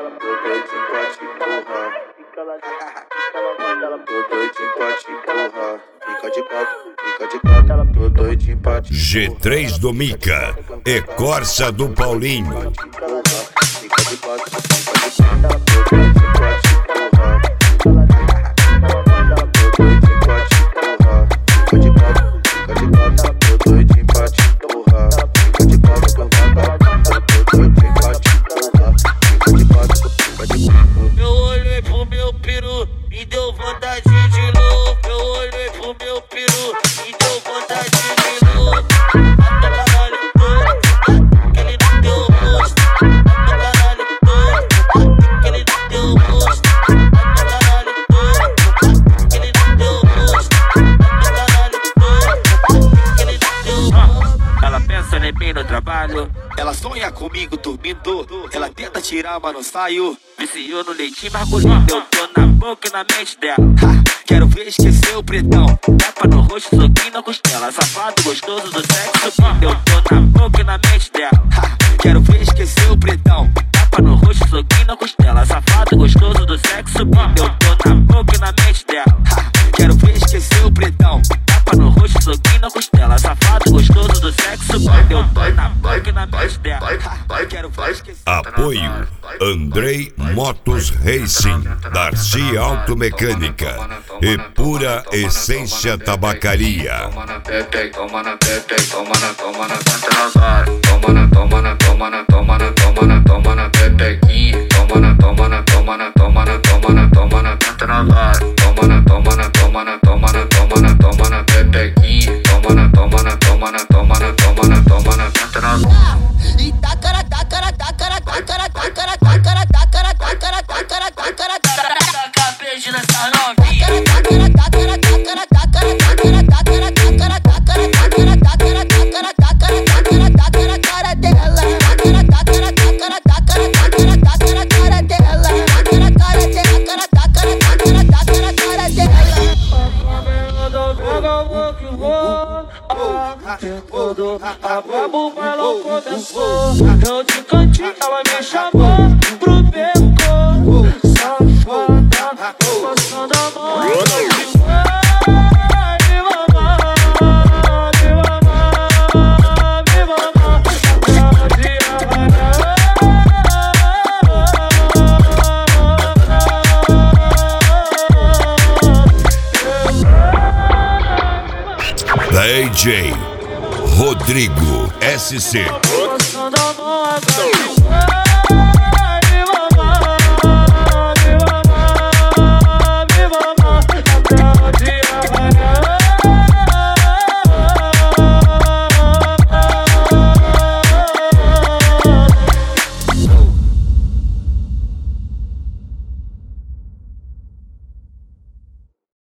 G3 do Mica e Corsa do Paulinho. Eu olhei pro meu peru e deu vontade de louco. Eu olhei pro meu peru e deu vontade de louco. Até caralho todo, que ele não deu rosto. Até caralho todo, que ele não deu rosto. Até caralho todo, que ele não deu rosto. Até caralho todo, que ele não deu rosto. Ela pensa em mim no trabalho, ela sonha comigo dormindo. Ela tenta tirar, mas não saio. Viciou no leitinho, mas gordinho. Eu tô na boca e na mente dela. Quero ver esquecer o pretão. Tapa no rosto, soquinho na costela. Safado gostoso do sexo. Eu tô na boca e na mente dela. Quero ver esquecer o pretão. Tapa no rosto, soquinho na costela. Safado gostoso do sexo. Eu tô na boca e na mente dela. Quero ver esquecer o pretão. Tapa no rosto, soquinho na costela. Safado gostoso do sexo. Eu tô na boca e na mente dela. Quero ver esquecer. Apoio Andrei Motos Racing, Darcy Automecânica e Pura Essência Tabacaria. Toma na pepe, toma na pepe, toma na tanta na vara. Toma na pepequinha. Toma na tanta na vara. Toma na pepequinha. Toma na tanta na vara. E tacara, beijo nessa novinha. Quando a brabo bailão começou, eu de cantinho ela me chamou pro beco. Safada, passando a mão. DJ Rodrigo SC. Passando a mão agora.